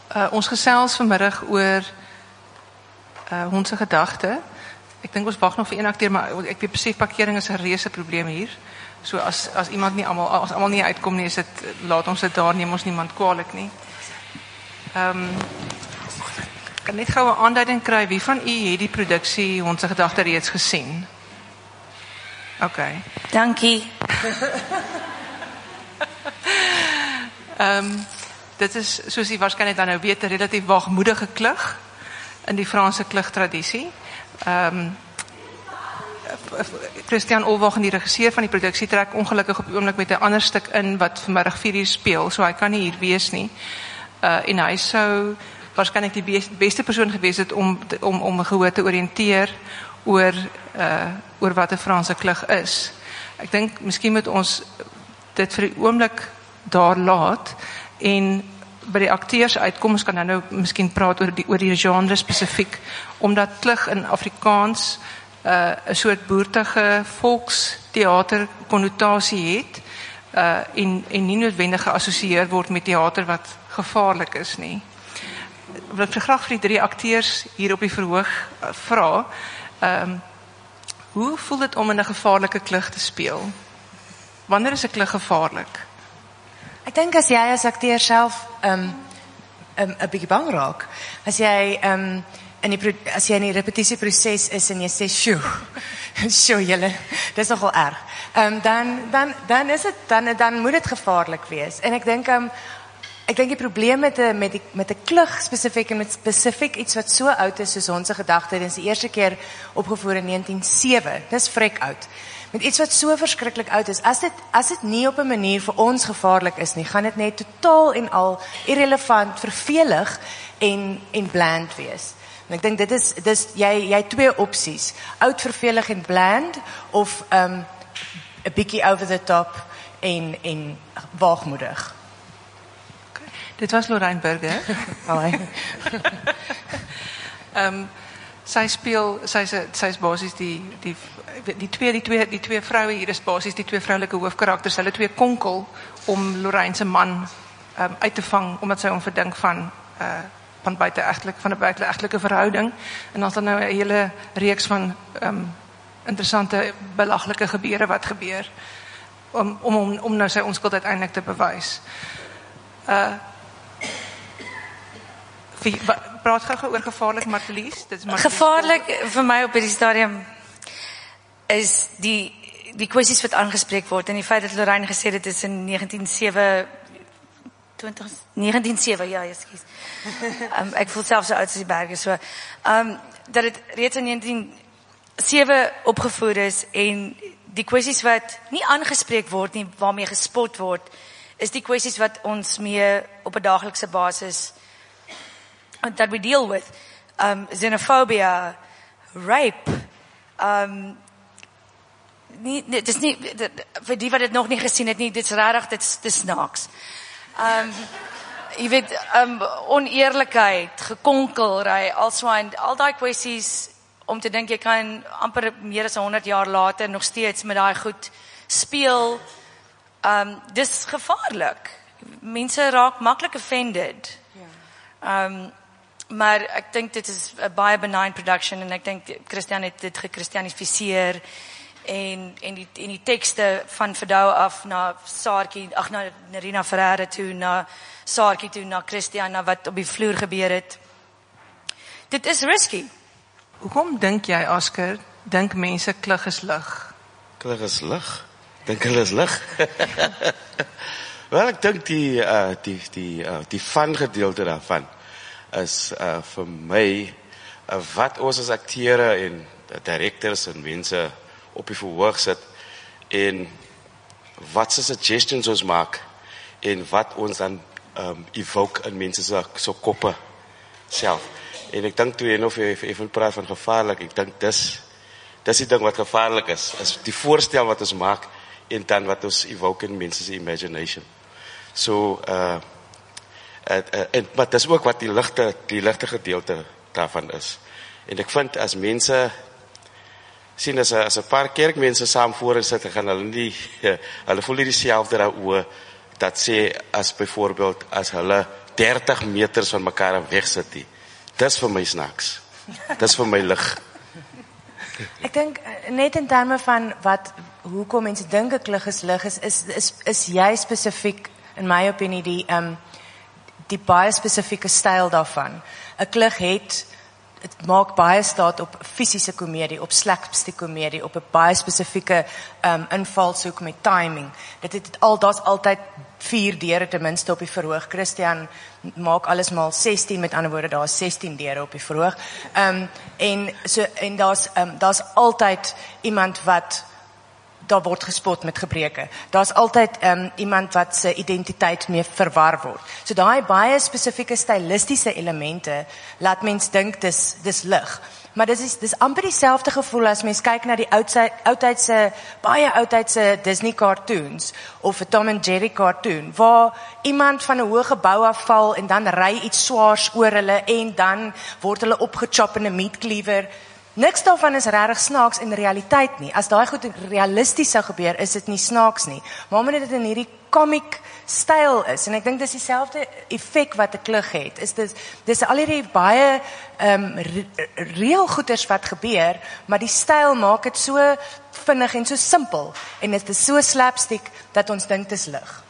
Ons gesels vanmiddag oor Hond se gedagte. Ek dink ons wag nog vir een akteur, maar ek weet besef parkering is 'n reuse probleem hier. So as iemand nie as almal nie uitkom nie, is dit laat ons dit daar, neem ons niemand kwaadlik nie. Ek kan net gou 'n aanduiding kry, wie van u het die produksie Hond se gedagte reeds gesien? OK. Dankie. Dit is, soos u waarskynlik dan nou weet, 'n relatief waagmoedige klug in die Franse klugtradisie. Christian Olwagen, die regisseur van die produksie, trek ongelukkig op die oomblik met 'n ander stuk in wat vanmiddag 4:00 speel, so hy kan nie hier wees nie. En hy sou waarskynlik die beste persoon gewees het om gehoor te oriënteer oor wat 'n Franse klug is. Ek dink miskien moet ons dit vir die oomblik daar laat en by die akteurs uitkom, ons kan nou miskien praat oor die genre spesifiek, omdat klug in Afrikaans 'n soort boertige volkstheater konnotasie het en nie noodwendig geassosieer word met theater wat gevaarlik is nie. Wil ek graag vir die 3 akteurs hier op die verhoog vra, hoe voel dit om in 'n gevaarlike klug te speel? Wanneer is 'n klug gevaarlik? Ek dink as jy as akteur self 'n bietjie bang raak, as jy in die repetisieproses is en jy sê, "Sjoe, julle, dis nogal erg." Dan is dit dan moet dit gevaarlik wees. En ek dink die probleem met 'n klug spesifiek en met spesifiek iets wat so oud is soos Hond se gedagte, dit is die eerste keer opgevoer in 1907. Dis vrek oud. Met iets wat so verskriklik oud is, as dit nie op 'n manier vir ons gevaarlik is nie, gaan dit net totaal en al irrelevant, vervelig en bland wees. En ek dink dis jy 2 opsies. Oud, vervelig en bland, of 'n bietjie over the top en waagmoedig. Okay. Dit was Lorraine Burger. Sy's basies die twee vroue hier is basies die 2 vroulike hoofkarakters. Hulle 2 konkel om Lorraine se man uit te vang omdat sy hom verdink van 'n buiteegtelike verhouding. En dan is daar nou 'n hele reeks van interessante belaglike gebeure wat gebeur om nou sy onskuld uiteindelik te bewys. Praat gou oor gevaarlik, Martelies. Dit is gevaarlik vir my op hierdie stadium is die kwessies wat aangespreek word en die feit dat Lorraine gesê dit is in 1907, ja, ekskuus. Ek voel self so oud as die berge, so dat dit reeds in 1907 opgevoer is en die kwessies wat nie aangespreek word nie, waarmee gespot word, is die kwessies wat ons mee op 'n daaglikse basis that we deal with, xenophobia, rape, dit is nie, vir die wat dit nog nie gesien het nie, dit is regtig, dit is snaaks. Jy weet, oneerlikheid, gekonkelry, al daai kwessies, om te dink jy kan amper meer as 100 jaar later nog steeds met daai goed speel, dis gevaarlik. Mense raak maklik offended. Maar ek dink dit is 'n baie benign production en ek dink Christian het dit gechristianifiseer en die tekste van Verdouw af na Saartjie, na Nerina Ferreira toe, na Saartjie toe, na Christian, na wat op die vloer gebeur het. Dit is risky. Hoekom dink jy, Oscar, dink mense klug is lig? Klug is lig? Dink hulle is lig? Wel, ek dink die fun gedeelte daarvan is vir my wat ons as akteure en directors en mense op die verhoog sit en wat se suggestions ons maak en wat ons dan evoke in mense se koppe self. En ek dink toe jy nou even praat van gevaarlik, ek dink dis die ding wat gevaarlik is die voorstel wat ons maak en dan wat ons evoke in mense se imagination. So maar dis ook wat die ligte gedeelte daarvan is. En ek vind as mense sien as 'n paar kerkmense saam voor sit, gaan hulle voel nie dieselfde daaroor dat sê as byvoorbeeld as hulle 30 meters van mekaar weg sit nie. Dis vir my snaaks. Dis vir my lig. Ek dink net in terme van hoekom mense dink 'n klug is lig is jy spesifiek in my opinie die baie spesifieke styl daarvan. 'n Klug het dit maak baie staat op fisiese komedie, op slapstick komedie, op 'n baie spesifieke invalshoek met timing. Daar's altyd 4 deure ten minste op die verhoog. Christian maak alles maal 16, met ander woorde daar's 16 deure op die verhoog. En daar's altyd iemand wat daar word gespot met gebreke. Daar's altyd iemand wat se identiteit mee verwar word. So daai baie spesifieke stylistiese elemente laat mens dink dis lig. Maar dis amper dieselfde gevoel as mens kyk na die baie oudtydse Disney cartoons of 'n Tom and Jerry cartoon waar iemand van 'n hoë gebou afval en dan ry iets swaars oor hulle en dan word hulle opgechop in 'n meat cleaver. Niks daarvan is regtig snaaks in realiteit nie. As daai goed realisties sou gebeur, is dit nie snaaks nie. Maar omdat dit in hierdie comic styl is, en ek dink dis dieselfde effek wat 'n klug het, dis al hierdie baie reël goeders wat gebeur, maar die styl maak dit so vinnig en so simpel, en dit is so slapstick, dat ons dink dit is lig.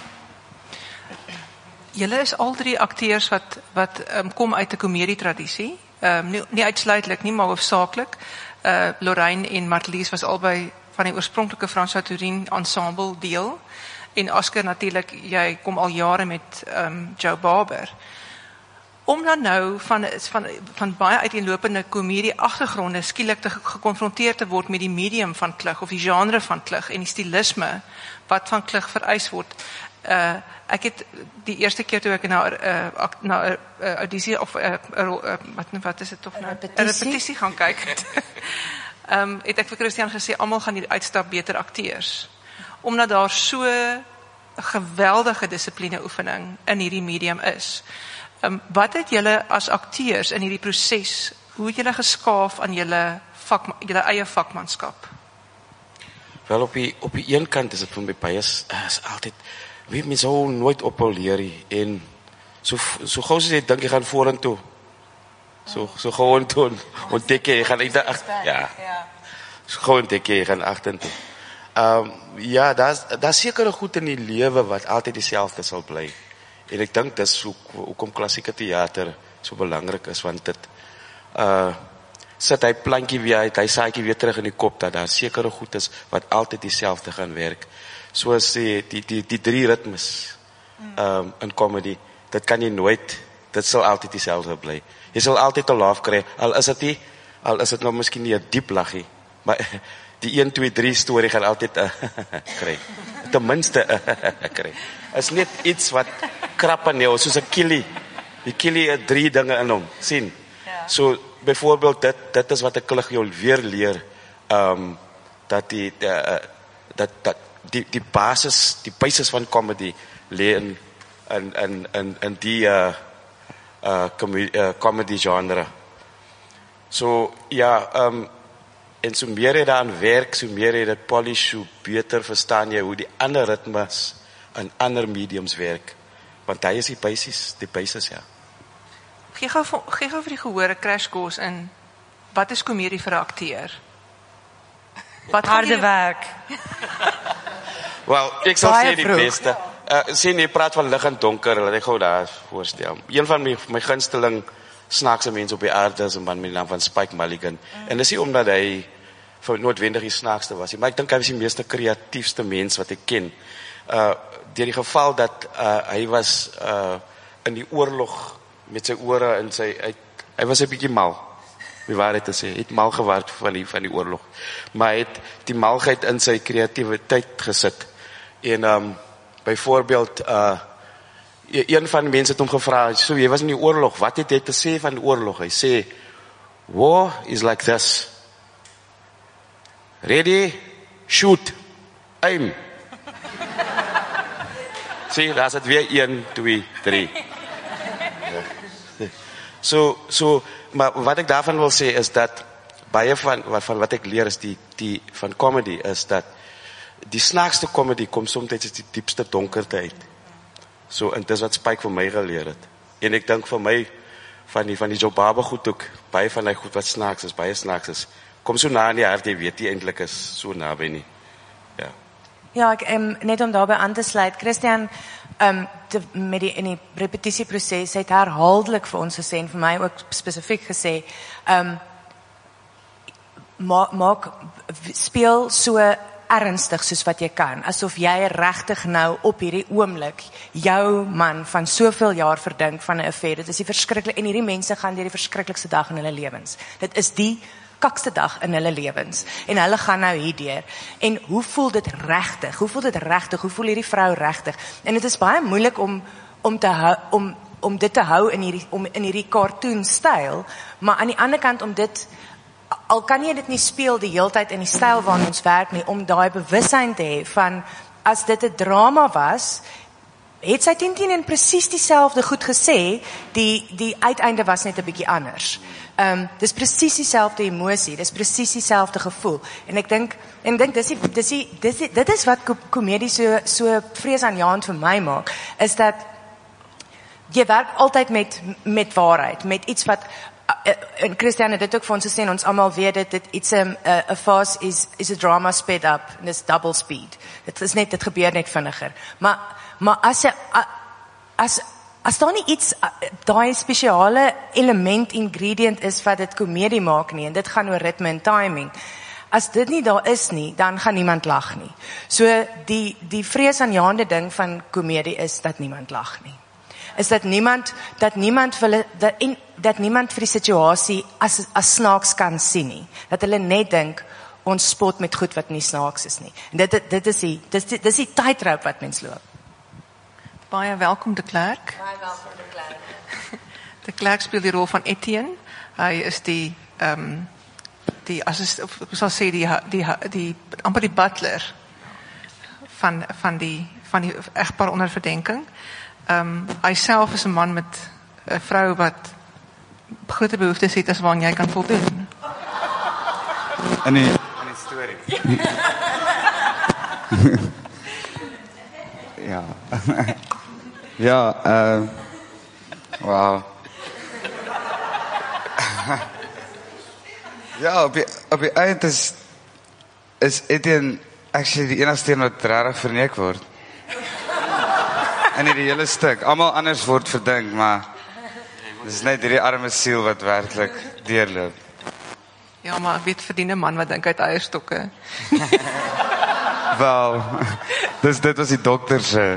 Julle is al 3 akteurs wat kom uit 'n komedietradisie. Nie uitsluitlik nie, maar hoofsaaklik. Lorraine en Martlies was albei van die oorspronklike François Tourine ensemble deel. En Oscar natuurlik, jy kom al jare met Joe Barber. Om dan nou van baie uiteenlopende komedie agtergronde skielik gekonfronteer te word met die medium van klug of die genre van klug en die stilisme wat van klug vereis word. Ek het die eerste keer toe ek na audisie of wat is dit of nou 'n repetisie gaan kyk het ek vir Christian gesê almal gaan hier uitstap beter akteurs, omdat daar so 'n geweldige dissipline oefening in hierdie medium is. Wat het julle as akteurs in hierdie proses, hoe het julle geskaaf aan julle eie vakmanskap? Wel, op die een kant is dit vir my baie is altyd, weet my sou nooit ophou leer nie, en so gou as jy dink jy gaan vorentoe, so gewoon doen, ontdek jy gaan so gou ontdek jy gaan agtertoe. Ja, daar's sekere goed in die lewe wat altyd dieselfde sal bly, en ek dink dis hoekom klassieke teater so belangrik is, want dit sit hy plantjie weer uit, hy saadjie weer terug in die kop, dat daar sekere goed is wat altyd dieselfde gaan werk. Soos die 3 ritmes in comedy, dit kan jy nooit, dit sal altyd dieselfde bly. Jy sal altyd 'n laugh kry, al is dit nou miskien nie 'n diep laggie, maar die 1, 2, 3 storie gaan altyd kry. Ten minste kry. Is net iets wat krap aan jou, soos 'n kielie. Die kielie het 3 dinge in hom, sien. So byvoorbeeld dit is wat 'n klug jou weer leer, dat die basis van comedy lê in die comedy genre. So ja, en so meer jy daaraan werk, so meer jy dit polish, so beter verstaan jy hoe die ander ritmes in ander mediums werk, want hy is die basis, ja. Gee gou vir die gehoor 'n crash course in wat is komedie vir 'n akteur? Wat harde werk. Wel, ek sal sê die beste. Sien jy praat van lig en donker, laat ek gou daar voorstel. Een van my gunsteling snaakse mense op die aarde is 'n man met die naam van Spike Mulligan. En dis nie omdat hy noodwendig die snaakste was nie, maar ek dink hy was die meeste kreatiefste mens wat ek ken. Deur die geval dat hy was in die oorlog met sy ore en hy was 'n bietjie mal. Wie waarheid te sê, het mal geword van die oorlog. Maar hy het die malheid in sy kreatiwiteit gesit. En byvoorbeeld een van die mense het hom gevra, so jy was in die oorlog, wat het jy te sê van die oorlog? Hy sê, war is like this. Ready, shoot, aim. Sien, daar is het weer 1, 2, 3. So, maar wat ek daarvan wil sê is dat baie van wat ek leer is die van comedy is dat die snaakste comedy kom soms uit die diepste donkerte uit. So, en dis wat Spike vir my geleer het. En ek dink vir my, van die Joe Baba goed ook, baie van die goed wat snaaks is, baie snaaks is, kom so na in die hart, jy weet die eintlik is so naby nie. Ja. Ja, ek, net om daarbij aan te sluit, Christian, in die repetisieproces, het herhaaldelik vir ons gesê, en vir my ook spesifiek gesê, speel so ernstig soos wat jy kan, asof jy regtig nou op hierdie oomblik jou man van soveel jaar verdink van 'n affair. Dit is die verskriklik, en hierdie mense gaan deur die verskriklikste dag in hulle lewens. Dit is die kakste dag in hulle lewens, en hulle gaan nou hierdeur, en hoe voel dit regtig, hoe voel hierdie vrou regtig, en dit is baie moeilik om dit te hou in hierdie cartoon styl, maar aan die ander kant om dit, al kan jy dit nie speel die heeltyd in die styl waarin ons werk nie, om daai bewussyn te hê van, as dit 'n drama was, het sy 10 en presies dieselfde goed gesê, die uiteinde was net 'n bietjie anders. Dis presies dieselfde emosie, dis presies dieselfde gevoel, en ek dink dit is wat komedie so vreesaanjaend vir my maak, is dat jy werk altyd met waarheid, met iets wat, en Christian het dit ook vir ons gesê, ons almal weet dit, it's a farce is a drama sped up, and it's double speed. Dit gebeur net vinniger. Maar as daar nie iets, daai spesiale element, ingredient is wat dit komedie maak nie, en dit gaan oor ritme en timing, as dit nie daar is nie, dan gaan niemand lag nie. So die vreesaanjaende ding van komedie is dat niemand lag nie. Is dat niemand vir die situasie as snaaks kan sien nie. Dat hulle net dink, ons spot met goed wat nie snaaks is nie. En dit is die tydroop wat mens loop. Baie welkom de Klerk. Baie welkom de Klerk. De Klerk speel die rol van Etienne. Hy is die assistent, of ek sal sê die amper die butler van die egpaar onder verdenking. Hy self is 'n man met 'n vrou wat groot behoeftes het as waaraan jy kan voldoen. In die storie. Ja. Ja, wow. Ja, op die eind is Etienne actually die enigste een wat regtig verneek word. In die hele stuk. Almal anders word verdink, maar dis net hierdie arme siel wat werklik deurloop. Ja, maar ek weet verdien 'n man wat dink uit eierstokke. Wel, dit was die dokter se.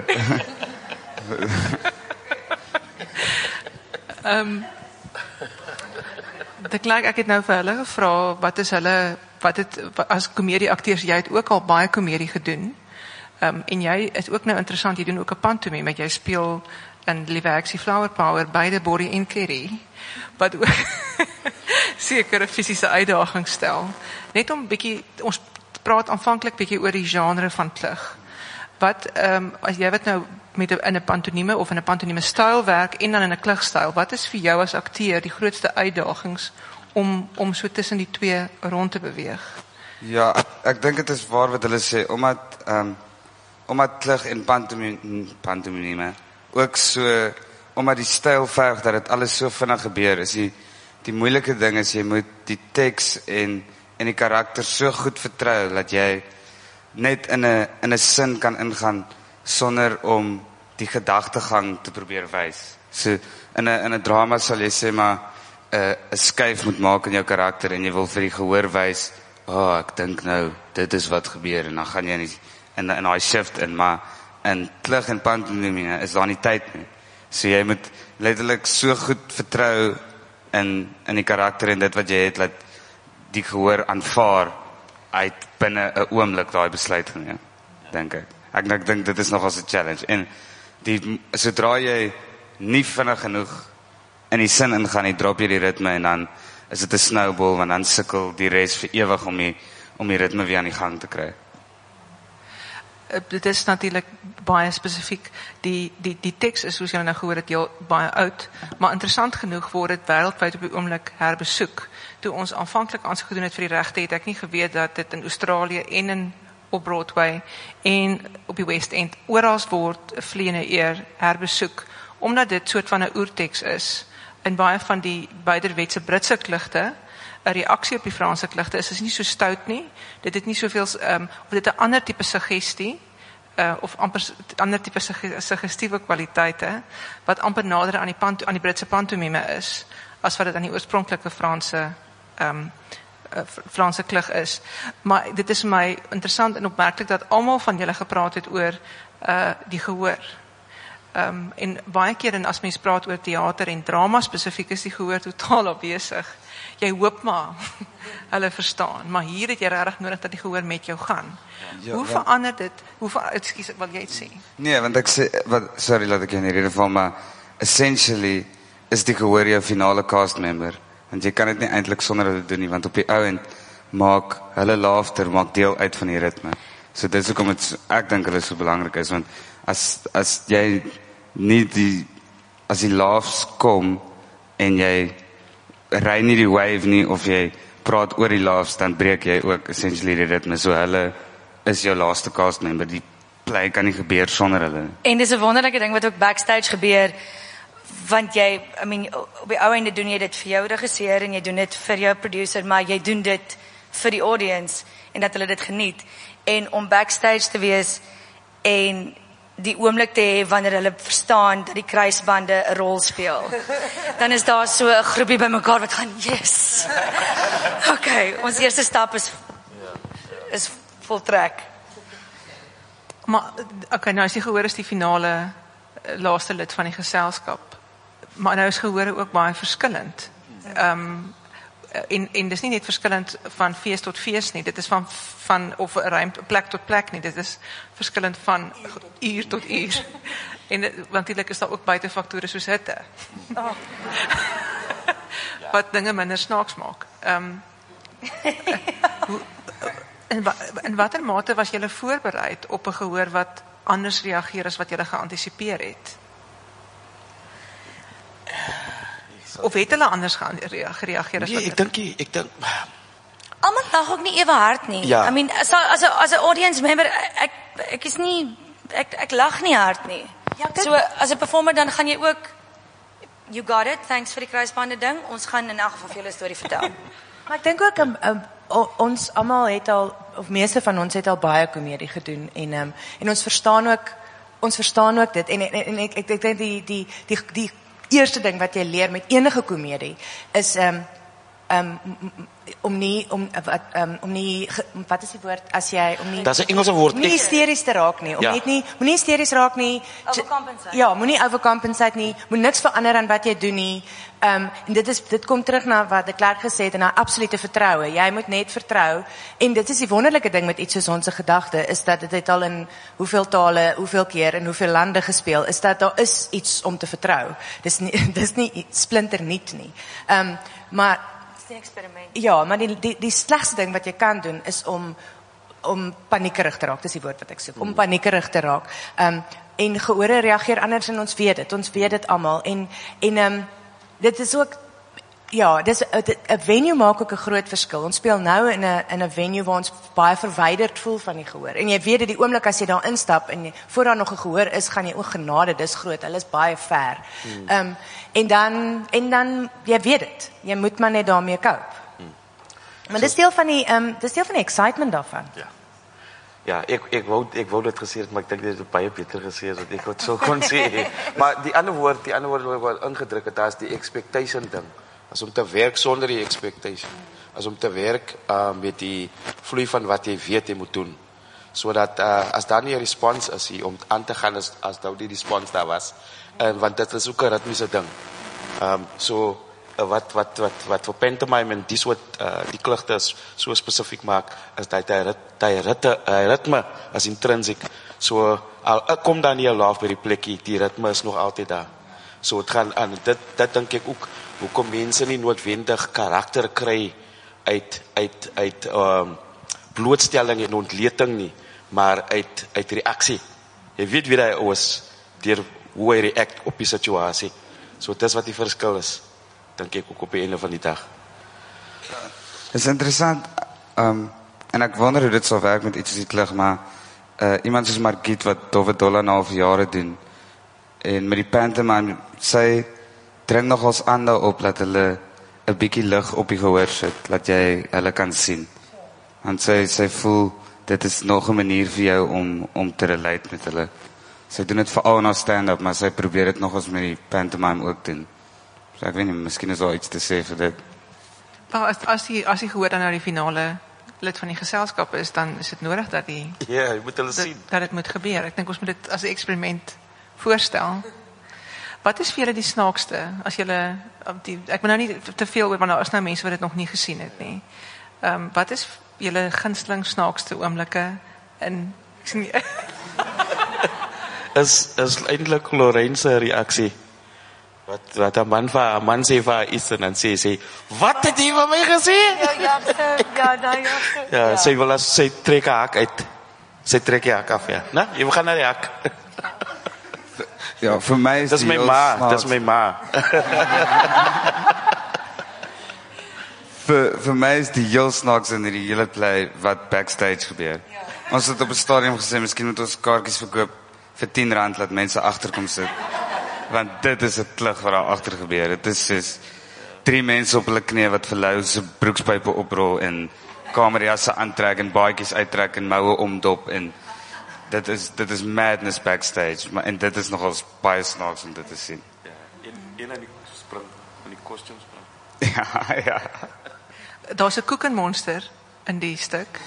De Klerk, ek het nou vir hulle gevra, as komedieakteurs, jy het ook al baie komedie gedoen. En jy is ook nou interessant, jy doen ook 'n pantomime, jy speel in Liewe Flower Power, beide Borrie en Kerry, wat ook sekere fisiese uitdagings stel. Net om bietjie, ons praat aanvanklik bietjie oor die genre van klug. As jy wat nou in 'n pantomime of in 'n pantomime styl werk en dan in 'n klugstyl, wat is vir jou as akteur die grootste uitdagings om so tussen die twee rond te beweeg? Ja, ek dink dit is waar wat hulle sê, omdat klug en pantomime ook so, omdat die styl verg dat dit alles so vinnig gebeur, is die moeilike ding is, jy moet die teks en die karakter so goed vertrou, dat jy net in 'n sin kan ingaan, sonder om die gedagtegang te probeer wys. So, in 'n drama sal jy sê maar, 'n skuif moet maak in jou karakter, en jy wil vir die gehoor wys, ek dink nou, dit is wat gebeur, en dan gaan jy in daai shift in, maar in klug en pantomime is daar nie tyd nie. So jy moet letterlik so goed vertrou in die karakter en dit wat jy het, dat die gehoor aanvaar uit binne 'n oomblik daai besluit geneem, dink ek. Ek dink dit is nogals 'n challenge. En sodra jy nie vinnig genoeg in die sin ingaan, jy drop jy die ritme, en dan is dit 'n snowball, want dan sukkel die res vir ewig om die ritme weer aan die gang te kry. Dit is natuurlik baie spesifiek. Die teks is, soos jy nou gehoor het, heel baie oud, maar interessant genoeg word dit wêreldwyd op die oomblik herbesoek. Toe ons aanvanklik aansoek gedoen het vir die regte, het ek nie geweet dat dit in Australië en in op Broadway en op die West End. Oral word Vleiende Eer herbesoek, omdat dit soort van 'n oerteks is. In baie van die beiderwetse Britse klugte, 'n reaksie op die Franse klugte is nie so stout nie. Dit het nie soveel of dit 'n ander tipe suggestie of amper ander tipe suggestiewe kwaliteite wat amper nader aan die Britse pantomime is as wat dit aan die oorspronklike Franse klug is. Maar dit is vir my interessant en opmerklik dat almal van julle gepraat het oor die gehoor. En baie keer en as mens praat oor teater en drama spesifiek is die gehoor totaal afwesig. Jy hoop maar hulle verstaan, maar hier het jy regtig nodig dat die gehoor met jou gaan. Ja, hoe verander dit? Ekskuus, wil jy iets sê? Nee, want ek sê sorry laat ek in die rede val, maar essentially is die gehoor jou finale cast member, want jy kan dit nie eintlik sonder hulle doen nie, want op die ou end maak hulle laughter maak deel uit van die ritme. So dit is hoekom ek dink hulle so belangrik is, want as jy nie as die laughs kom en jy ry nie die wave nie of jy praat oor die laughs, dan breek jy ook essentially die ritme. So hulle is jou laaste cast member. Die play kan nie gebeur sonder hulle. En dis 'n wonderlike ding wat ook backstage gebeur, want jy, op die ou einde doen jy dit vir jou regisseur en jy doen dit vir jou producer, maar jy doen dit vir die audience en dat hulle dit geniet. En om backstage te wees en die oomblik te hê wanneer hulle verstaan dat die kruisbande 'n rol speel. Dan is daar so 'n groepie bymekaar wat gaan, yes. Okay, ons eerste stap is voltrek. Maar okay, nou is die gehoor is die finale laaste lid van die geselskap. Maar nou is gehore ook baie verskillend. En dis nie net verskillend van fees tot fees nie, dit is van of plek tot plek nie, dit is verskillend van uur tot uur. En natuurlik is daar ook buitefaktore soos hitte. Wat dinge minder snaaks maak. In watter mate was julle voorbereid op 'n gehoor wat anders reageer as wat julle geantisipeer het? Of het hulle anders gereageer as nee, wat? ek dink Almal lag ook nie ewe hard nie. Ja. As 'n audience member, ek is nie ek lag nie hard nie. Ja, So as 'n performer dan gaan jy ook you got it, thanks vir die kruisbande ding. Ons gaan in elk geval vir julle 'n storie vertel. Maar ek dink ook ons almal het al, of meeste van ons het al baie komedie gedoen en ons verstaan ook dit en ek dink die eerste ding wat jy leer met enige komedie is om nie wat is die woord as jy om nie Daar's 'n Engelse woord. nie hysteries te raak nie, Ja. moenie hysteries raak nie. Overcompensate. Ja, moenie overcompensate nie, moet niks verander aan wat jy doen nie. En dit kom terug na wat de Klerk gesê het en na absolute vertroue. Jy moet net vertrou en dit is die wonderlike ding met iets soos Ons Gedagte is dat dit het al in hoeveel tale, hoeveel keer in hoeveel lande gespeel is dat daar is iets om te vertrou. Dis nie splinternuut nie. Maar Die eksperiment. ja, maar die slegste ding wat jy kan doen is om paniekerig te raak. Dis die woord wat ek soek. Om paniekerig te raak. En gehore reageer anders en ons weet dit almal en dit is ook ja, 'n venue maak ook 'n groot verskil. Ons speel nou in 'n venue waar ons baie verwyderd voel van die gehoor. En jy weet dat die oomblik as jy daar instap en voor daar nog 'n gehoor is, gaan jy o genade, dis groot. Hulle is baie ver. En dan jy weet dit. Jy moet maar net daarmee cope. Maar dis deel van die excitement daarvan. Ja, ek wou dit gesê het, maar ek dink dit het baie beter gesê as wat ek het so kon sê. Maar die ander woord wat ingedruk het, is die expectation ding. As om te werk sonder die expectation. As om te werk met die vloei van wat jy weet jy moet doen. Sodat as daar nie 'n respons is hier om aan te gaan as daar die respons daar was. Want dit is ook 'n ritmiese ding. Wat vir pantomime en die klugte so spesifiek maak, is dat die ritme is intrinsiek. So, al kom daar nie 'n laugh by die plekkie, die ritme is nog altyd daar. So, het gaan aan, dit dink ek ook, hoekom mense nie noodwendig karakter kry uit blootstelling en ontleting nie, maar uit reaksie. Jy weet wie hy is, deur hoe hy react op die situasie. So, dit is wat die verskil is. Dink ek ook op die einde van die dag. Is interessant, en ek wonder hoe dit sal werk met iets soos die klug, maar iemand soos Margriet wat Dowwe Dolla na 1/2 jare doen, en met die pantomime, sy dring nogals aan daarop, dat hulle 'n bietjie lig op die gehoor sit, dat jy hulle kan sien. Want sy voel, dit is nog 'n manier vir jou om te relate met hulle. Sy doen dit veral na stand-up, maar sy probeer dit nogals met die pantomime ook doen. So ek weet nie, miskien is daar iets te sê vir dit. Maar as die gehoor dan nou die finale lid van die geselskap is, dan is dit nodig dat Ja, jy moet hulle sien. dat dit moet gebeur. Ek dink ons moet dit as 'n eksperiment voorstel. Wat is vir julle die snaakste as julle ek wil nou nie te veel oor, want daar is nou mense wat dit nog nie gesien het nie. Wat is julle gunsteling snaakste oomblikke in ek sien nie, Is eintlik Lorraine se reaksie. Wat 'n man sê vir haar iets en dan sê sy, "Wat het jy van my gesê?" Ja, sy wil as sy trek haar hak uit. Sy trek die hak af, ja. Nou, jy gaan na die hak. Ja, vir my is Dis die my heel ma, snaaks- dis my ma. Vir my is die heel snaaks in hierdie hele play wat backstage gebeur. Ons het op 'n stadium gesê, miskien moet ons kaartjies verkoop vir R10, laat mense agterkom sit. Want dit is 'n klug wat daar agter gebeur. Dit is soos 3 mense op hulle knie wat vir Lou se broekspype oprol en kamerjasse aantrek en baadjies uittrek en moue omdop en dit is madness backstage, maar en dit is nogals baie snaaks om dit te sien. Ja, een aan die spring, aan die kostuum spring. Ja. daar's 'n koekenmonster in die stuk.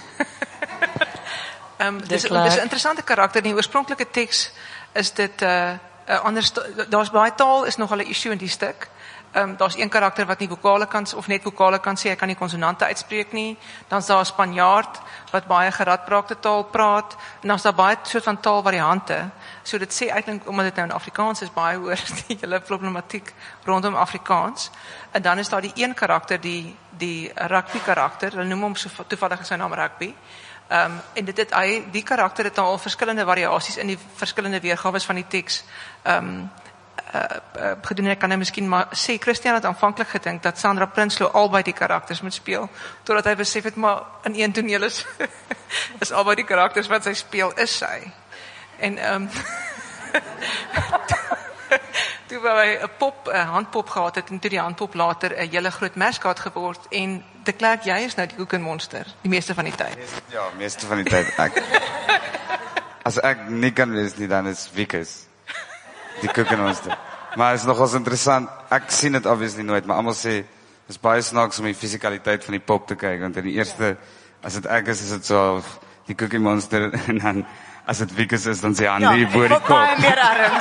Dis klaar. is 'n interessante karakter. In die oorspronklike teks is dit anders, daar's baie taal is nogal 'n issue in die stuk. Daar's een karakter wat nie vokale kan of net vokale kan sê, hy kan nie konsonante uitspreek nie. Dan's daar 'n Spanjaard wat baie geradbraakte taal praat en dan's daar baie soort van taalvariante. So dit sê eintlik omdat dit nou in Afrikaans is baie oor die hele problematiek rondom Afrikaans. En dan is daar die een karakter, die rugby karakter. Hulle noem hom so toevallig sy naam Rugby. En die karakter het al verskillende variasies in die verskillende weergawe van die teks gedoen. Ek kan nou miskien maar sê, Christian het aanvanklik gedink dat Sandra Prinsloo albei die karakters moet speel, totdat hy besef het, maar in een toneel is albei die karakters wat sy speel, is sy. En toe wou hy 'n handpop gehad het, en toe die handpop later 'n hele groot mascot geword, en de Klerk, jy is nou die koekenmonster, die meeste van die tyd. Ja, meeste van die tyd ek. As ek nie kan wees nie, dan is Wikus die koekenmonster. Maar is nogals interessant. Ek sien dit obviously nooit, maar almal sê dis baie snaaks om die fisikaliteit van die pop te kyk, want in die eerste, as dit ek is dit so die koekenmonster, en dan as dit Wikus is, dan sê hy hande hier voor die kop. baie meer arms.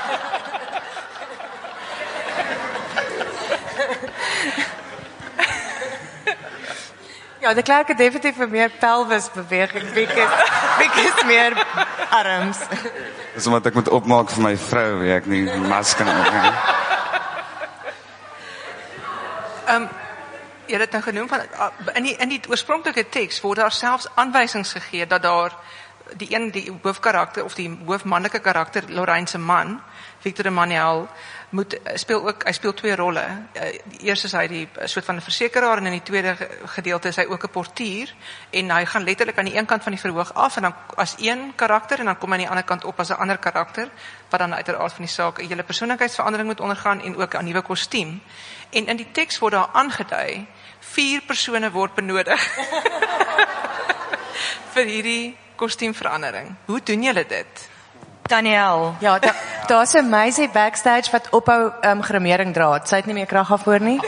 Ja, de Klerk het definitief vir meer pelvisbeweging, Wikus meer arms. Dis omdat ek moet opmaak vir my vrou, wie ek nie mas kan opmaak. Jy het dit nou genoem van in die oorspronklike teks word daar selfs aanwysings gegee dat daar die hoofkarakter of die hoofmanlike karakter, Lorraine se man, Victor Emmanuel, hy speel 2 rolle. Die eerste is hy die soort van 'n versekeraar, en in die tweede gedeelte is hy ook 'n portier, en hy gaan letterlik aan die een kant van die verhoog af en dan as een karakter, en dan kom hy aan die ander kant op as 'n ander karakter, wat dan uit die aard van die saak 'n hele persoonlikheidsverandering moet ondergaan en ook 'n nuwe kostuum. En in die teks word daar aangedui 4 persone word benodig vir hierdie kostuumverandering. Hoe doen julle dit? Daniel. Ja, daar's 'n meisie backstage wat ophou grimering dra. Sy het nie meer krag daarvoor nie.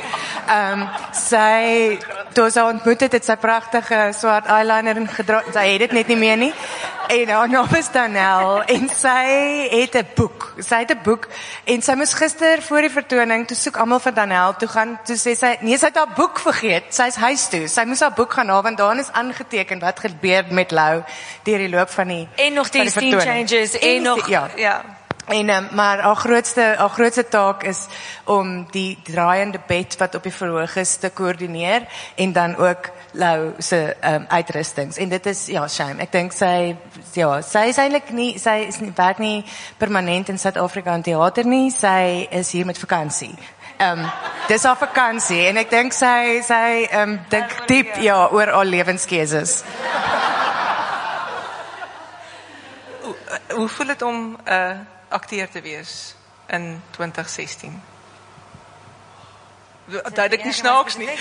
Toe sy ontmoet het sy pragtige swart eyeliner gedra. Sy het dit net nie meer nie. En haar naam is Danel en sy het 'n boek. Sy het 'n boek en sy moes gister voor die vertoning, toe soek almal vir Danel toe gaan, toe sê sy, nee, sy het haar boek vergeet. Sy is huis toe. Sy moes haar boek gaan haal want daarin is aangeteken wat gebeur met Lou deur die loop van die En nog die scene changes en nog ja. En maar haar grootste taak is om die draaiende bed wat op die verhoog is te koördineer en dan ook Lou se uitrustings. En dit is shame. Ek dink sy is eintlik nie, werk nie permanent in Suid-Afrika in teater nie. Sy is hier met vakansie. Dis haar vakansie en ek dink sy dink diep oor haar lewenskeuses. hoe voel dit om 'n akteur te wees in 2016? Duidelik nie snaaks nie.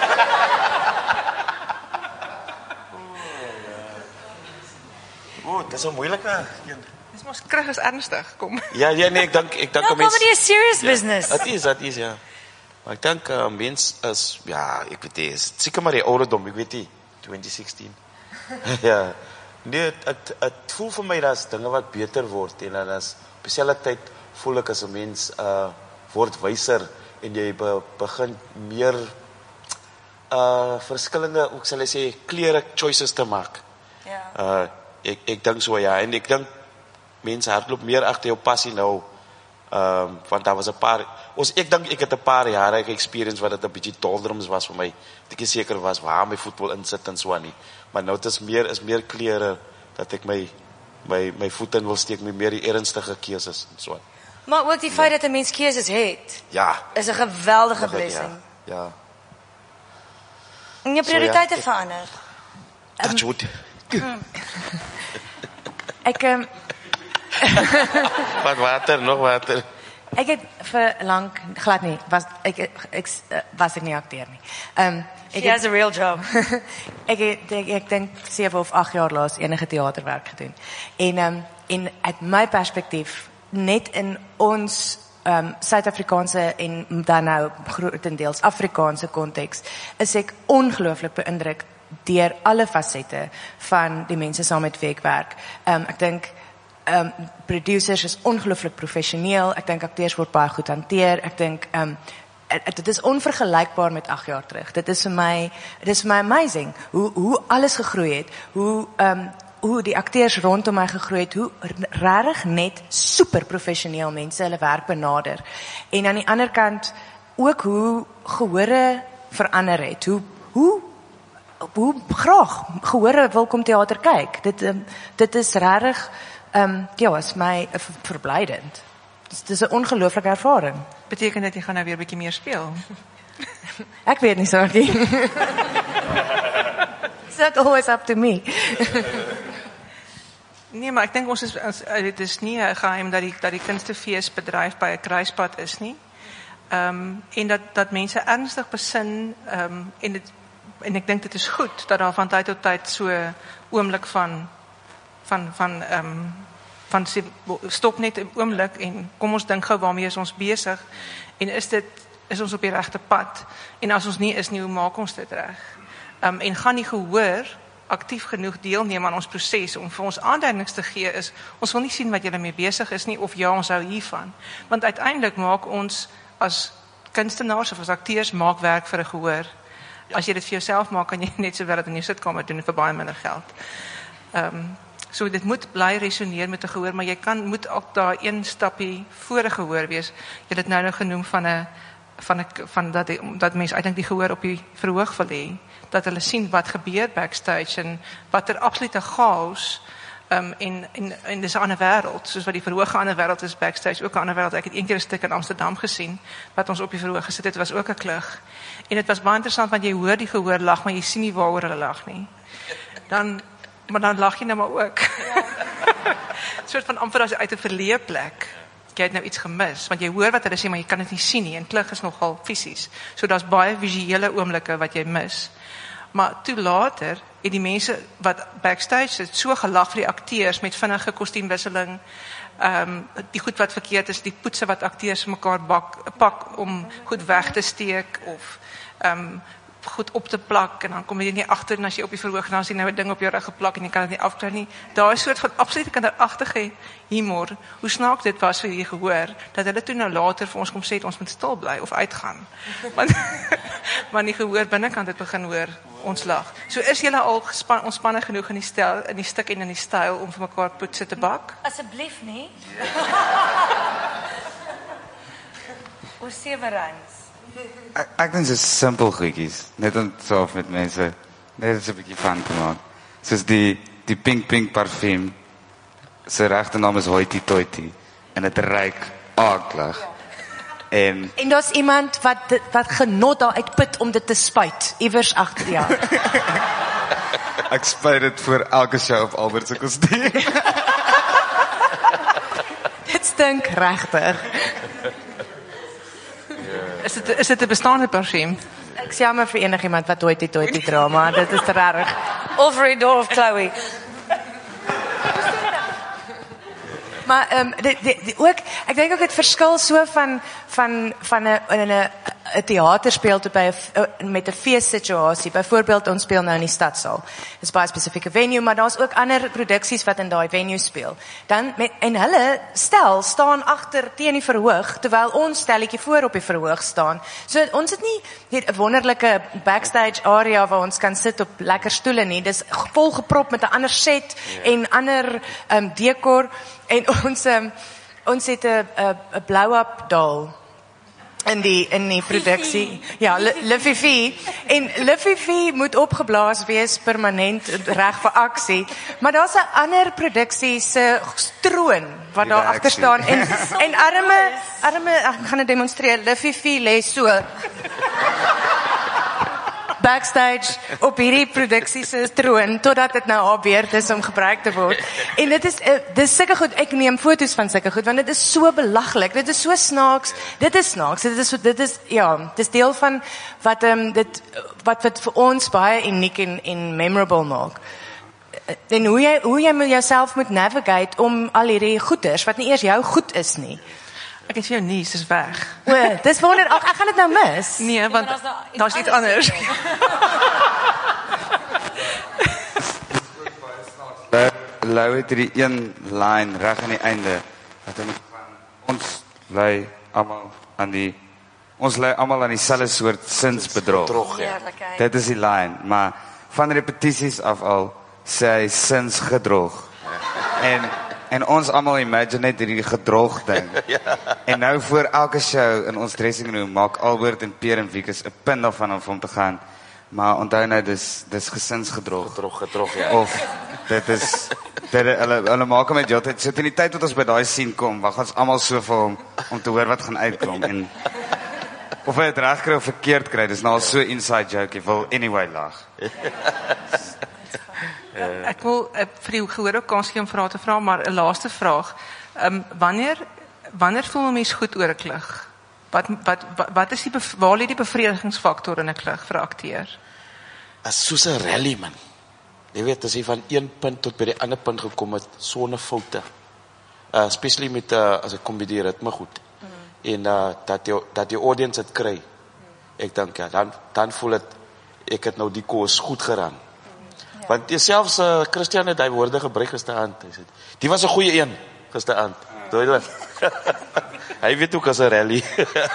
O, dis 'n moeilike een. Dis mos krag is ernstig, kom. Ja, nee, ek dink No, comedy is serious business. Dit is, ja. Maar ek dink mens is, ja, ek weet nie, is seker maar die ouderdom, ek weet nie, 2016. Ja, nee, het voel vir my dat dinge wat beter word, en dan is, op dieselfde tyd voel ek as 'n mens word wyser, en jy begin meer verskillende, hoe sal ek sê, kleure choices te maak. Ja. Ek dink so, ja, en ek dink mense hardloop meer agter jou passie nou, want daar was 'n paar, ek dink ek het 'n paar jare experience wat dit 'n bietjie doldrums was vir my, dat ek seker was waar my voetbal insit en so aan nie, maar nou is meer kleure, dat ek my voet in wil steek, met meer die ernstige keuses en so aan. Maar ook die feit dat 'n mens keuses het, Ja, is 'n geweldige blessing. ja. En jou prioriteite verander. Touch wood. Ek Wat water, nog water. Ek het vir lank glad nie was ek nie akteur nie. She has a real job. Ek dink 7 of 8 jaar laas enige teaterwerk gedoen. En uit my perspektief net in ons Suid-Afrikaanse en dan nou grootendeels Afrikaanse konteks is ek ongelooflik beïndruk deur alle fasette van die mense saam met wie ek werk. Ek dink producers is ongelooflik professioneel, ek dink akteurs word baie goed hanteer, ek dink dit is onvergelykbaar met 8 jaar terug. Dit is vir my amazing hoe alles gegroei het, hoe die akteurs rondom my gegroei het, hoe regtig net super professioneel mense hulle werk benader. En aan die ander kant ook hoe gehore verander het, hoe graag gehore wil kom teater kyk. Dit is regtig ja, is my verblydend. Dit is 'n ongelooflike ervaring. Beteken dat jy gaan nou weer 'n bietjie meer speel? Ek weet nie, sorry. It's not always up to me. Nee, maar ek dink dit is nie 'n geheim dat die kunstefeesbedryf by 'n kruispunt is nie. En dat mense ernstig besin, en ek dink dit is goed dat daar van tyd tot tyd so oomblik van stop net 'n oomblik en kom ons dink gou waarmee is ons besig en is ons op die regte pad, en as ons nie is nie, hoe maak ons dit reg? En gaan die gehoor aktief genoeg deelneem aan ons proses om vir ons aanduidings te gee is, ons wil nie sien wat julle mee besig is nie, of ja, ons hou hiervan, want uiteindelik maak ons as kunstenaars of as akteurs maak werk vir 'n gehoor. As jy dit vir jouself maak, kan jy net sowel dit in jou sitkamer doen vir baie minder geld. So dit moet bly resoneer met 'n gehoor, maar jy moet ook daar een stappie voor 'n gehoor wees. Jy het dit nou genoem van dat mense uitdink die gehoor op die verhoog wil hê, dat hulle sien wat gebeur backstage en wat absolute chaos, en dis 'n ander wêreld, soos wat die verhoog 'n ander wêreld is, backstage ook 'n ander wêreld. Ek het een keer 'n stuk in Amsterdam gesien wat ons op die verhoog gesit het, was ook 'n klug. En dit was baie interessant want jy hoor die gehoor lag, maar jy sien nie waaroor hulle lag nie. Maar dan lag jy nou maar ook. Soort van amper as uit 'n verleë plek. Jy het nou iets gemis, want jy hoor wat hulle sê, maar jy kan dit nie sien nie, en klug is nogal fisies. So daar's baie visuele oomblikke wat jy mis. Maar toe later het die mense wat backstage sit so gelag vir die akteurs met vinnige kostuumwisseling, die goed wat verkeerd is, die poetse wat akteurs mekaar pak om goed weg te steek of goed op te plak, en dan kom jy nie agter, en as jy op die verhoog dan sien nou 'n ding op jou rug geplak en jy kan dit nie afkry nie. Daar is soort van absolute kinderagtige humor. Hoe snaaks dit was vir die gehoor dat hulle toe nou later vir ons kom sê ons moet stil bly of uitgaan. Want die gehoor binnekant het begin hoor ons lag. So is julle al ontspanne genoeg in die stuk en in die styl om vir mekaar poetse te bak? Asseblief nie. Ons sewerans. Ek dink dit is simpel goedjies, net om saaf met mense, net 'n bietjie van te maak. Soos die pink parfuum, sy regte naam is Hoity Toity, en dit ruik aaklig. En daar's iemand wat genot daar uitput om dit te spuit, iewers agter jou. ek spuit dit voor elke show op Albert se kostuum. stink regtig. Is dit 'n bestaande persiem? Ek sê jammer vir enigiemand wat ooit die drama, dit is reg. Of Redor of Chloe. Maar ook, ek dink ook het verskil so van 'n theaterspeel tot met 'n feessituasie. Byvoorbeeld ons speel nou in die stadsaal. Dit is baie spesifieke venue, maar daar's ook ander produksies wat in daai venue speel. En hulle staan agter teen die verhoog terwyl ons stelletjie voor op die verhoog staan. So ons het nie net 'n wonderlike backstage area waar ons kan sit op lekker stoele nie. Dis volgeprop met 'n ander set en ander dekor en ons het 'n blow-up doll in die produksie. Ja, Liffy en Liffy moet opgeblaas wees permanent reg vir aksie. Maar daar's 'n ander produksie se troon wat daar agter staan en arme ek gaan dit demonstreer. Liffy lê so backstage op hierdie produksie se troon totdat dit nou haar beurt is om gebruik te word. En dit is sulke goed. Ek neem foto's van sulke goed want dit is so belaglik. Dit is so snaaks. Dit is snaaks. Dit is deel van wat vir ons baie uniek en memorable maak. En hoe jy met jouself moet navigate om al hierdie goeders wat nie eers jou goed is nie. Ek het vir jou nuus, is weg. O, dis wonder ek gaan dit nou mis. Nee, want daar's iets anders. Lou het hierdie een line reg aan die einde wat hy ons lei almal aan dieselfde soort sinsbedrog. Dit is die line, maar van repetisies af al sê hy sinsgedrog. En ons almal imagine net hierdie gedrog ding. En nou voor elke show in ons dressing room maak Albert en Pierre en Wikus 'n punt daarvan om vir hom te gaan. Maar onthou nou dis gesinsgedrog. Gedrog, ja. Of hulle maak hom met jotheid. So teen die tyd wat ons by daai scene kom, wag ons almal so vir hom om te hoor wat gaan uitkom en of hy dit reg kry of verkeerd kry. Dis nou al so inside joke. Jy wil anyway lag. Ek wil vir die gehoor ook kans gee om vrae te vra, maar 'n laaste vraag. Wanneer voel 'n mens goed oor 'n klug? Wat is waar lê die bevredigingsfaktor in 'n klug vir 'n akteur? As soos 'n rally man. Jy weet, as jy van een punt tot by die ander punt gekom het sonder foute. Especially met as ek kom by die ritme goed. En dat die audience dit kry. Ek dink ja, dan voel dit ek het nou die koers goed geraan. Want selfs Christian het hy woorde gebruik gisteraand. Hy sê, die was 'n goeie een gisteraand. Duidelik. Hy weet ook as 'n rally.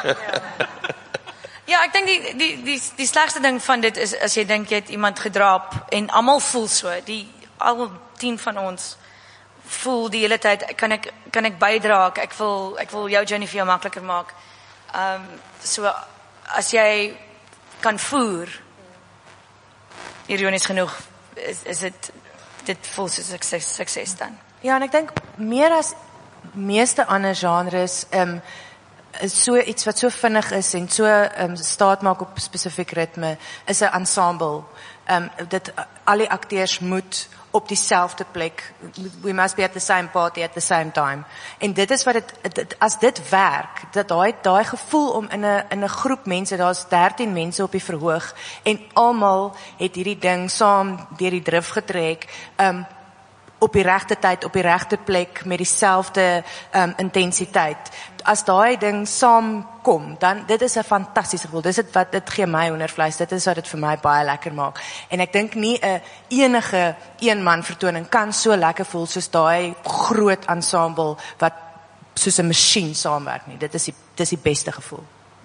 Ja, ek dink die slegste ding van dit is as jy dink jy het iemand gedraap en almal voel so. Al 10 van ons voel die hele tyd kan ek bydra. Ek wil jou journey vir jou makliker maak. So as jy kan voer, ironies genoeg, is dit voel soos 'n sukses dan. Ja, en ek dink meer as meeste ander genres is so iets wat so vinnig is en so staat maak op spesifiek ritme is 'n ensemble. Al die akteurs moet op dieselfde plek. We must be at the same party at the same time. En dit is wat as dit werk, dat daai gevoel om in 'n groep mense, daar's 13 mense op die verhoog en almal het hierdie ding saam deur die drif getrek, op die regte tyd, op die regte plek met dieselfde intensiteit. As daai ding saamkom, dan dit is 'n fantastiese gevoel. Dis dit gee my hoendervleis. Dit is wat dit vir my baie lekker maak. En ek dink nie 'n enige een-man vertoning kan so lekker voel soos daai groot ensemble wat soos 'n masjien saamwerk nie. Dit is die beste gevoel.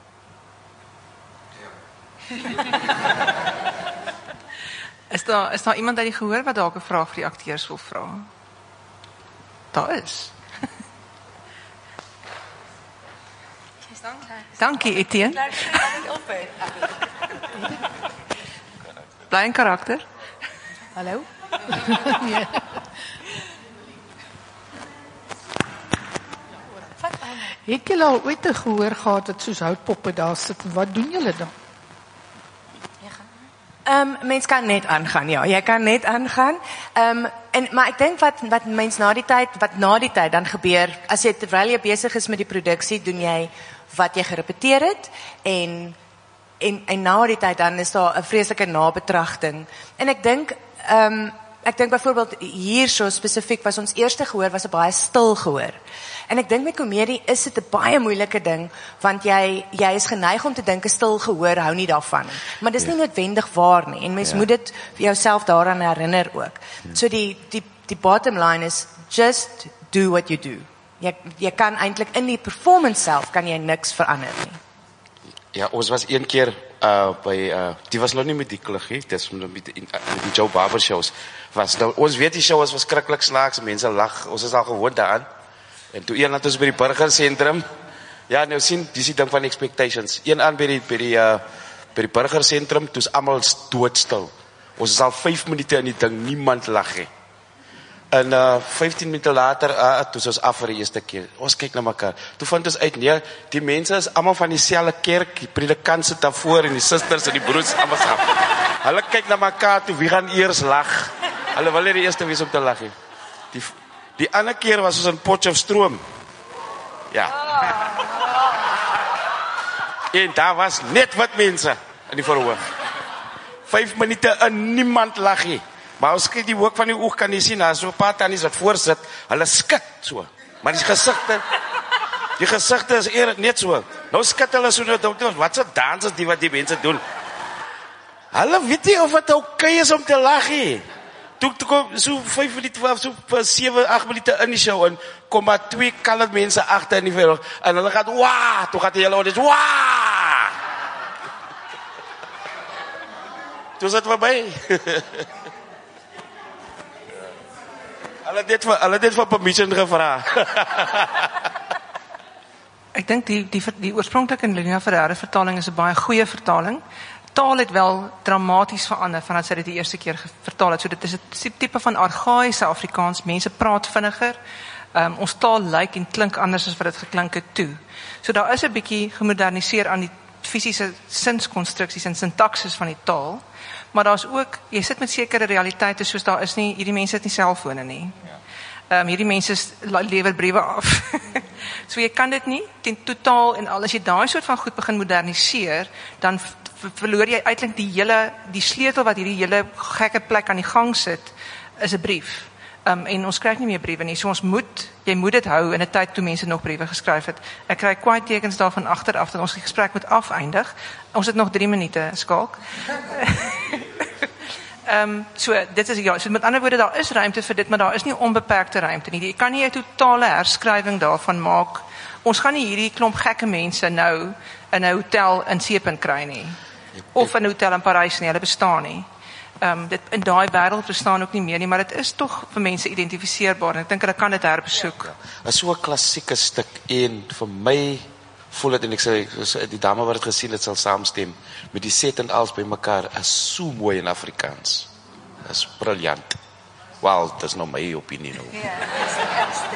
Is daar iemand uit die gehoor wat dalk 'n vraag vir die akteurs wil vra? Daar is. Dankie, Etienne. Bly in karakter. Hallo? Het julle al ooit te gehoor gehad dat soos houtpoppe daar sit? Wat doen julle dan? Mens kan net aangaan, ja. Jy kan net aangaan. Maar ek dink wat mens na die tyd dan gebeur, as jy terwyl jy besig is met die produksie, doen jy wat jy gerepeteer het en na die tyd dan is daar 'n vreeslike nabetragting. En ek dink byvoorbeeld hier so spesifiek was ons eerste gehoor was 'n baie stil gehoor. En ek dink met komedie is dit 'n baie moeilike ding want jy is geneig om te dink 'n stil gehoor hou nie daarvan nie. Maar dis nie noodwendig waar nie en mens moet dit vir jouself daaraan herinner ook. So die bottom line is just do what you do. Jy kan eintlik in die performance self kan jy niks verander nie. Ja, ons was een keer die was nog nie met die kluggie, dis met die Joe Barber shows. Ons weet die show was verskriklik snaaks, mense lag, ons is al gewoond daaraan. En toe een het ons by die burgersentrum, ja, nou sien, dis die ding van expectations. Een aan by die burgersentrum, toe is almal doodstil. Ons is al 5 minute in die ding, niemand lag nie. En 15 minute later, toe is ons af vir die eerste keer. Ons kyk na mekaar. Toe vind ons uit, nee, die mense is allemaal van dieselfde kerk, die predikant sit daarvoor, en die sisters en die broers, allemaal saam. Hulle kyk na mekaar toe, wie gaan eers lag? Hulle wil nie die eerste wees om te lag. Die ander keer was ons in Potchefstroom. Ja. En daar was net wat mense in die verhoog. 5 minute en niemand lag nie. Maar ons kyk die hoek van die oog kan jy sien, daar is so 'n paar tannies wat voorsit, hulle skit so. Maar die gesigte is eerder net so. Nou skit hulle so net, wat so dans is die wat die mense doen. Hulle weet nie of het okay is om te lag nie. Toe kom so 5 minute, so 7, 8 minute in die show en kom maar 2 colored mense agter in die verhoog en hulle gaan waa, toe gaan die hele audience waa. Toe is dit verby. Hulle dit vir permission gevra. Ek dink die oorspronklike Lina Ferreira vertaling is 'n baie goeie vertaling. Taal het wel dramaties verander vandat sy dit die eerste keer vertaal het. So dit is 'n tipe van argaïese Afrikaans. Mense praat vinniger. Ons taal lyk en klink anders as wat dit geklink het toe. So daar is 'n bietjie gemoderniseer aan die fisiese sinskonstruksies en sintaksis van die taal. Maar daar's ook, jy sit met sekere realiteite soos daar is nie, hierdie mense het nie selfone nie. Hierdie mense lewer briewe af. So jy kan dit nie ten totaal en al as jy daai soort van goed begin moderniseer, dan verloor jy eintlik die sleutel wat hierdie hele gekke plek aan die gang sit, is 'n brief. En ons kry nie meer briewe nie. So jy moet dit hou in 'n tyd toe mense nog briewe geskryf het. Ek kry kwaai tekens daarvan agteraf dat ons die gesprek moet afeindig. Ons het nog 3 minute, Skalk. So dit is ja, so met ander woorde daar is ruimte vir dit, maar daar is nie onbeperkte ruimte nie. Jy kan nie 'n totale herskrywing daarvan maak. Ons gaan nie hierdie klomp gekke mense nou in 'n hotel in Seepunt kry nie. Of in 'n hotel in Parys nie, hulle bestaan nie. Dit in daai wêreld bestaan ook nie meer nie, maar dit is tog vir mense identifiseerbaar en ek dink hulle kan dit herbesoek. Ja. Is so 'n klassieke stuk en vir my voel dit en ek sê die dame wat dit gesien het sal saamstem met die set en alles bymekaar is so mooi in Afrikaans. Is briljant. Wel, dis nou my opinie nou. Ja, dis die ergste.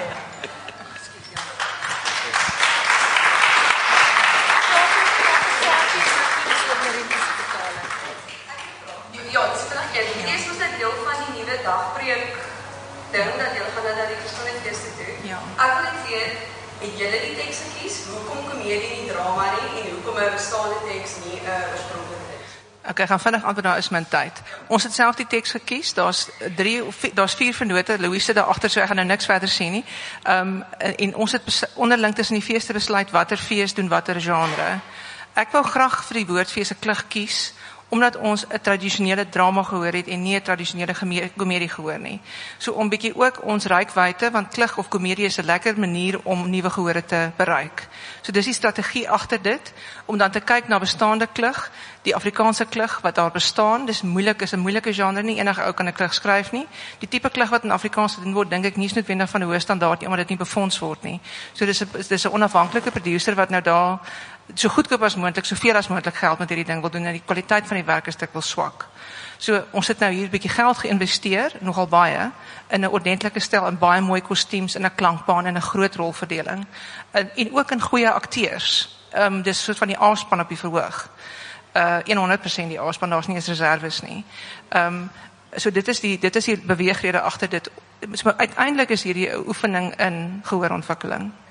Ja, dis vandag jy. Dis mos 'n deel van die nuwe dagpreek ding dat jy gaan na die verskoning feeste toe. Ja. Ek wil net weet, het julle die teks gekies? Hoekom komedie nie drama nie en hoekom 'n bestaande teks nie 'n oorspronklike teks? Ek gaan vinnig antwoord, daar is my tyd. Ons het self die teks gekies. Daar's 4 vennote. Louise daar agter, so ek gaan nou niks verder sê nie. En ons het onderling tussen die feeste besluit watter fees doen watter genre. Ek wou graag vir die woordfees 'n klug kies omdat ons 'n tradisionele drama gehoor het en nie 'n tradisionele komedie gehoor nie. So om bietjie ook ons reikwyte, want klug of komedie is 'n lekker manier om nuwe gehore te bereik. So dis die strategie agter dit, om dan te kyk na bestaande klug, die Afrikaanse klug wat daar bestaan. Dis moeilik, is 'n moeilike genre nie, enige ou kan 'n klug skryf nie. Die tipe klug wat in Afrikaans gedoen word, dink ek nie is noodwendig van 'n hoë standaard nie, omdat dit nie befonds word nie. So dis 'n onafhanklike producer wat nou daar so goedkoop as moontlik, soveel as moontlik geld met hierdie ding wil doen en die kwaliteit van die werk is dikwels swak. So ons het nou hier 'n bietjie geld geïnvesteer, nogal baie, in 'n ordentlike stel en baie mooi kostuums en 'n klankbaan en 'n groot rolverdeling en ook in goeie akteurs. Dis soort van die A-span op die verhoog. 100% die A-span, daar's nie eens reserves nie. So dit is die beweegrede agter dit. So uiteindelik is hierdie 'n oefening in gehoorontwikkeling.